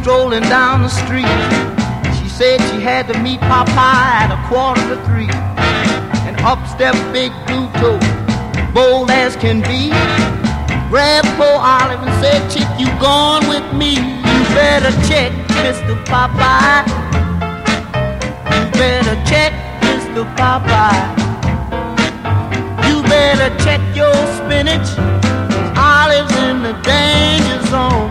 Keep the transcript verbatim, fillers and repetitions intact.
rolling down the street. She said she had to meet Popeye at a quarter to three. And up stepped Big Blue Toe, bold as can be. Grabbed poor Olive and said, chick, you gone with me. You better check, Mister Popeye. You better check, Mister Popeye. You better check your spinach. Olive's in the danger zone.